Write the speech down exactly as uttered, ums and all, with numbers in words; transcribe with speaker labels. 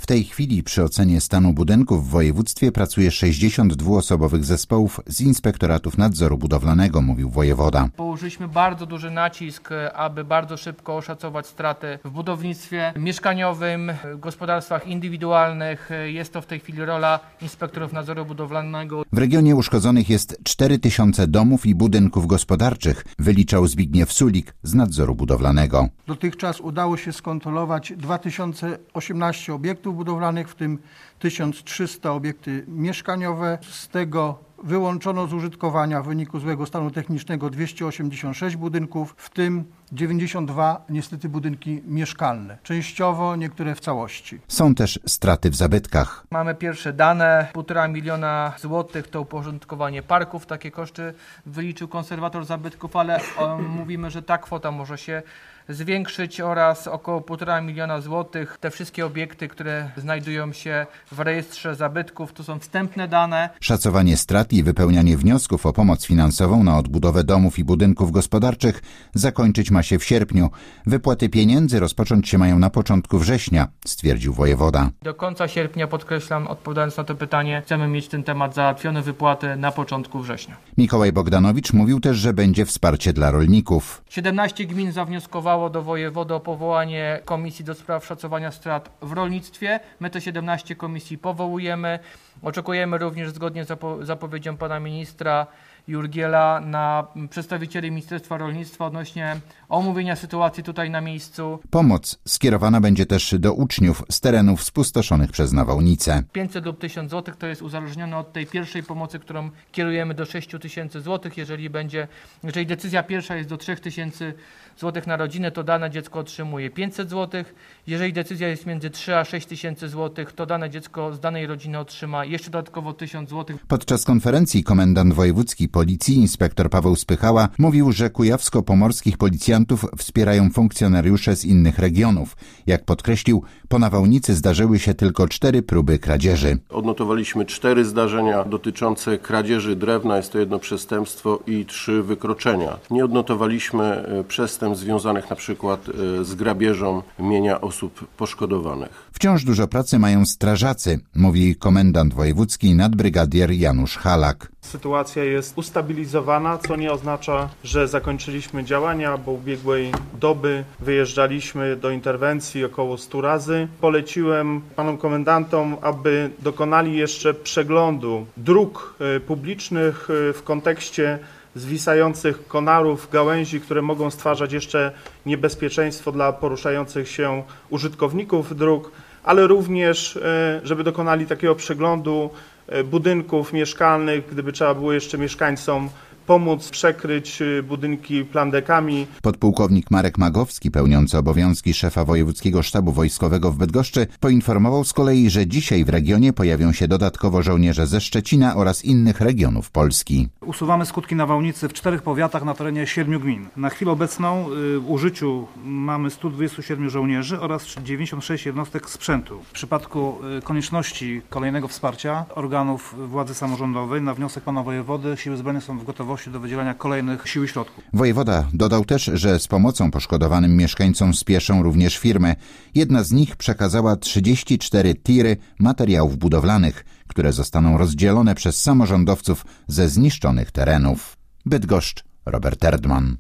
Speaker 1: tej chwili przy ocenie stanu budynków w województwie pracuje sześćdziesiąt dwuosobowych zespołów z Inspektoratów Nadzoru Budowlanego, mówił wojewoda.
Speaker 2: Położyliśmy bardzo duży nacisk, aby bardzo szybko oszacować straty w budownictwie mieszkaniowym, w gospodarstwach indywidualnych. Jest to w tej chwili rola Inspektorów Nadzoru Budowlanego.
Speaker 1: W regionie uszkodzonych jest cztery tysiące domów i budynków gospodarczych, wyliczał Zbigniew Sulik z Nadzoru Budowlanego.
Speaker 3: Dotychczas udało się skontrolować dwa tysiące osiemnaście obiektów budowlanych, w tym tysiąc trzysta obiekty mieszkaniowe. Z tego wyłączono z użytkowania w wyniku złego stanu technicznego dwieście osiemdziesiąt sześć budynków, w tym dziewięćdziesiąt dwa niestety budynki mieszkalne, częściowo, niektóre w całości.
Speaker 1: Są też straty w zabytkach.
Speaker 2: Mamy pierwsze dane, półtora miliona złotych to uporządkowanie parków, takie koszty wyliczył konserwator zabytków, ale o, mówimy, że ta kwota może się zwiększyć oraz około półtora miliona złotych. Te wszystkie obiekty, które znajdują się w rejestrze zabytków, to są wstępne dane.
Speaker 1: Szacowanie strat i wypełnianie wniosków o pomoc finansową na odbudowę domów i budynków gospodarczych zakończyć ma się w sierpniu. Wypłaty pieniędzy rozpocząć się mają na początku września, stwierdził wojewoda.
Speaker 2: Do końca sierpnia, podkreślam, odpowiadając na to pytanie, chcemy mieć ten temat załatwiony, wypłaty na początku września.
Speaker 1: Mikołaj Bogdanowicz mówił też, że będzie wsparcie dla rolników.
Speaker 2: siedemnaście gmin zawnioskowało do wojewody o powołanie komisji do spraw szacowania strat w rolnictwie. My te siedemnaście komisji powołujemy. Oczekujemy również, zgodnie z zapo- zapowiedzią pana ministra Jurgiela, na przedstawicieli Ministerstwa Rolnictwa odnośnie omówienia sytuacji tutaj na miejscu.
Speaker 1: Pomoc skierowana będzie też do uczniów z terenów spustoszonych przez nawałnicę.
Speaker 2: pięćset lub tysiąc złotych to jest uzależnione od tej pierwszej pomocy, którą kierujemy do sześć tysięcy złotych. Jeżeli będzie, jeżeli decyzja pierwsza jest do trzy tysiące złotych na rodzinę, to dane dziecko otrzymuje pięćset złotych. Jeżeli decyzja jest między trzy a sześć tysięcy złotych, to dane dziecko z danej rodziny otrzyma jeszcze dodatkowo tysiąc złotych.
Speaker 1: Podczas konferencji komendant wojewódzki Policji, inspektor Paweł Spychała, mówił, że kujawsko-pomorskich policjantów wspierają funkcjonariusze z innych regionów. Jak podkreślił, po nawałnicy zdarzyły się tylko cztery próby kradzieży.
Speaker 4: Odnotowaliśmy cztery zdarzenia dotyczące kradzieży drewna, jest to jedno przestępstwo i trzy wykroczenia. Nie odnotowaliśmy przestępstw związanych na przykład z grabieżą mienia osób poszkodowanych.
Speaker 1: Wciąż dużo pracy mają strażacy, mówi komendant wojewódzki nadbrygadier Janusz Halak.
Speaker 5: Sytuacja jest ustabilizowana, co nie oznacza, że zakończyliśmy działania, bo ubiegłej doby wyjeżdżaliśmy do interwencji około stu razy. Poleciłem panom komendantom, aby dokonali jeszcze przeglądu dróg publicznych w kontekście zwisających konarów, gałęzi, które mogą stwarzać jeszcze niebezpieczeństwo dla poruszających się użytkowników dróg, ale również, żeby dokonali takiego przeglądu budynków mieszkalnych, gdyby trzeba było jeszcze mieszkańcom pomóc przekryć budynki plandekami.
Speaker 1: Podpułkownik Marek Magowski, pełniący obowiązki szefa Wojewódzkiego Sztabu Wojskowego w Bydgoszczy, poinformował z kolei, że dzisiaj w regionie pojawią się dodatkowo żołnierze ze Szczecina oraz innych regionów Polski.
Speaker 6: Usuwamy skutki nawałnicy w czterech powiatach na terenie siedmiu gmin. Na chwilę obecną w użyciu mamy stu dwudziestu siedmiu żołnierzy oraz dziewięćdziesiąt sześć jednostek sprzętu. W przypadku konieczności kolejnego wsparcia organów władzy samorządowej na wniosek pana wojewody Siły Zbrojne są w gotowości do wydzielania kolejnych sił i środków.
Speaker 1: Wojewoda dodał też, że z pomocą poszkodowanym mieszkańcom spieszą również firmy. Jedna z nich przekazała trzydzieści cztery tiry materiałów budowlanych, które zostaną rozdzielone przez samorządowców ze zniszczonych terenów. Bydgoszcz, Robert Erdman.